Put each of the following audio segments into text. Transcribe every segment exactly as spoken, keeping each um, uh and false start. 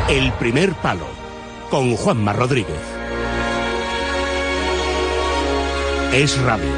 El primer palo, con Juanma Rodríguez. Es Radio.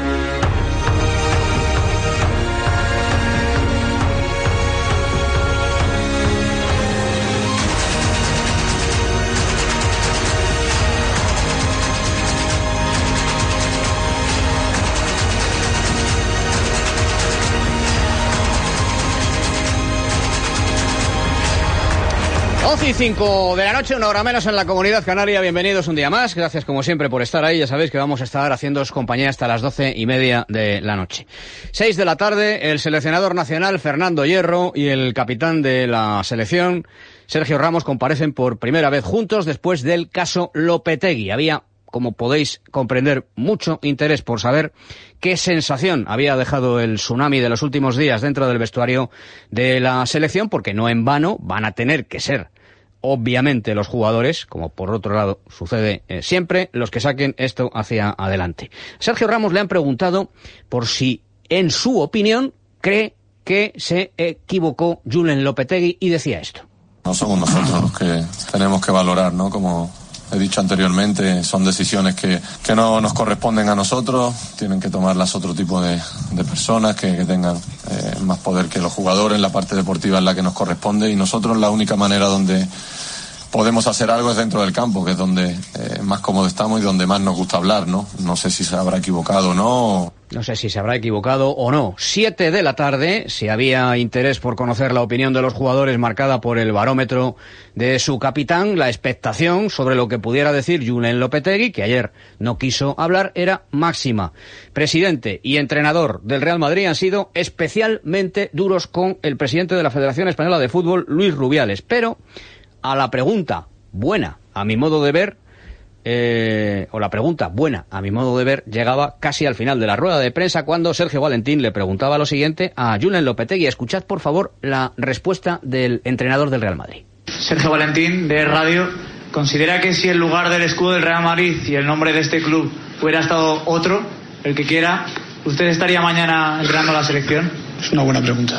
once y cinco de la noche, una hora menos en la Comunidad Canaria. Bienvenidos un día más. Gracias como siempre por estar ahí. Ya sabéis que vamos a estar haciéndoos compañía hasta las doce y media de la noche. Seis de la tarde, el seleccionador nacional Fernando Hierro y el capitán de la selección Sergio Ramos comparecen por primera vez juntos después del caso Lopetegui. Había, como podéis comprender, mucho interés por saber qué sensación había dejado el tsunami de los últimos días dentro del vestuario de la selección, porque no en vano van a tener que ser, obviamente, los jugadores, como por otro lado sucede eh, siempre, los que saquen esto hacia adelante. Sergio Ramos le han preguntado por si, en su opinión, cree que se equivocó Julen Lopetegui y decía esto. No somos nosotros los que tenemos que valorar, ¿no? Como he dicho anteriormente, son decisiones que, que no nos corresponden a nosotros, tienen que tomarlas otro tipo de, de personas que, que tengan eh, más poder que los jugadores. La parte deportiva es la que nos corresponde y nosotros la única manera donde podemos hacer algo es dentro del campo, que es donde eh, más cómodo estamos y donde más nos gusta hablar, ¿no? No sé si se habrá equivocado o no. No sé si se habrá equivocado o no. Siete de la tarde, si había interés por conocer la opinión de los jugadores marcada por el barómetro de su capitán, la expectación sobre lo que pudiera decir Julen Lopetegui, que ayer no quiso hablar, era máxima. Presidente y entrenador del Real Madrid han sido especialmente duros con el presidente de la Federación Española de Fútbol, Luis Rubiales, pero a la pregunta buena, a mi modo de ver, Eh, o la pregunta buena, a mi modo de ver, llegaba casi al final de la rueda de prensa cuando Sergio Valentín le preguntaba lo siguiente a Julen Lopetegui. Escuchad, por favor, la respuesta del entrenador del Real Madrid. Sergio Valentín, de Radio. ¿Considera que si en lugar del escudo del Real Madrid y el nombre de este club hubiera estado otro, el que quiera, usted estaría mañana entrenando a la selección? Es una buena pregunta.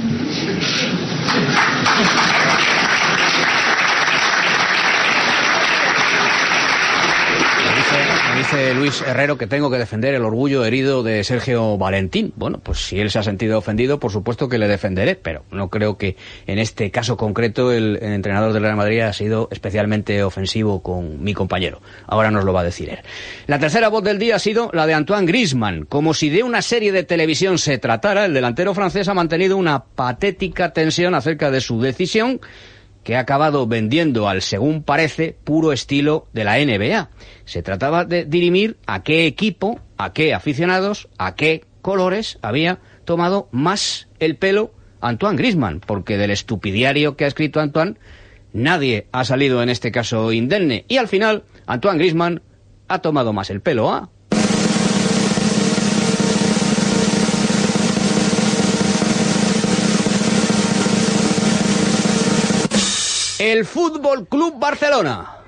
Dice Luis Herrero que tengo que defender el orgullo herido de Sergio Valentín. Bueno, pues si él se ha sentido ofendido, por supuesto que le defenderé, pero no creo que en este caso concreto el, el entrenador del Real Madrid ha sido especialmente ofensivo con mi compañero. Ahora nos lo va a decir él. La tercera voz del día ha sido la de Antoine Griezmann. Como si de una serie de televisión se tratara, el delantero francés ha mantenido una patética tensión acerca de su decisión, que ha acabado vendiendo al, según parece, puro estilo de la N B A. Se trataba de dirimir a qué equipo, a qué aficionados, a qué colores había tomado más el pelo Antoine Griezmann, porque del estupidiario que ha escrito Antoine, nadie ha salido en este caso indemne. Y al final, Antoine Griezmann ha tomado más el pelo a... el Fútbol Club Barcelona.